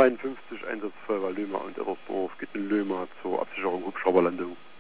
53 Einsatzfeuerwehr Lömer und Ettersdorf geht in Lömer zur Absicherung Hubschrauberlandung.